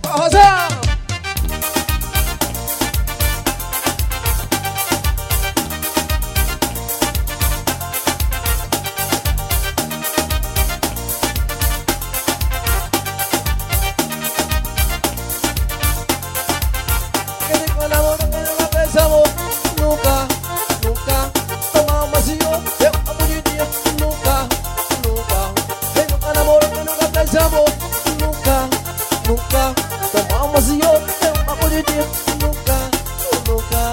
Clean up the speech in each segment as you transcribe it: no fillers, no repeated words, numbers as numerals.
Rosão! Quem nunca namorou, quem nunca fez amor, nunca, nunca tomar uma senhor, eu amo de dia, nunca, nunca. Quem nunca namorou, quem nunca fez amor, nunca, nunca tomar uma senhor, eu amo de dia, nunca, nunca.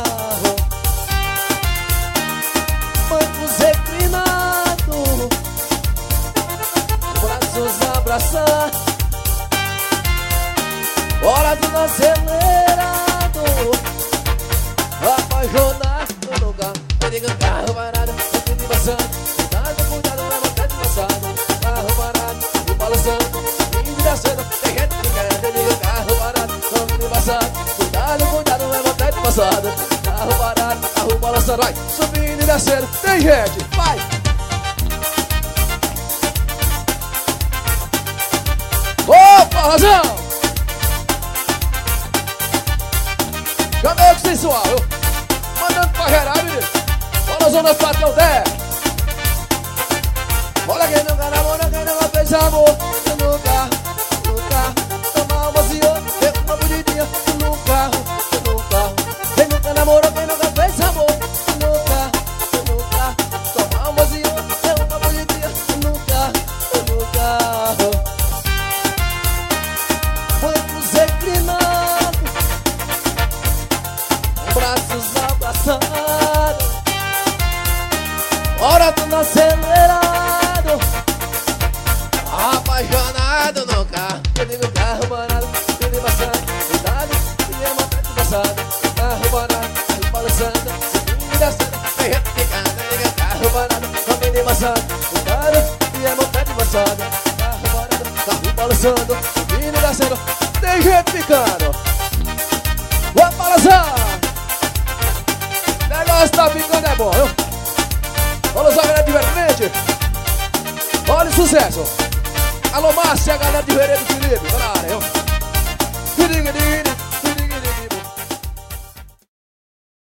Bancos reclinados, braços abraçados, hora do acelerado, apaixonado no lugar. Me liga um carro parado, eu te passando, cuidado, cuidado, é vontade passado. Carro parado, me balançando, me descendo, tem gente ligando. Me liga um carro parado, eu te passando, cuidado, cuidado, é vontade passado. Carro parado, carro balançando, vai, subindo e descendo, tem gente, vai. Opa, Razão! Cadê o sensual? Mandando pra geral, menino. Bora, Zona Patrão 10. Olha quem nunca namorou, quem nunca fez amor. Eu nunca, nunca tomar uma senhor, eu uma bonidinha. Nunca, nunca. Quem nunca namorou, quem nunca fez amor. Nunca, nunca tomar uma senhor, eu uma bonidinha. Nunca, nunca. Bancos reclinados, braços abraçados, hora do acelerado, apaixonado no carro. Eu digo carro parado, ele passando, cuidado, e é vontade passada. Carro parado, aí balançando, subindo e descendo, tem gente ficando. Eu digo carro parado, também passando, cuidado, e é vontade passada. Carro parado, carro balançando, subindo e descendo, tem gente ficando. Vamos balançar! O negócio tá ficando é bom, viu? Vamos usar a galera de vermelho. Olha o sucesso. Alô, Márcia, a galera de Vereda do Felipe, tá na área, viu?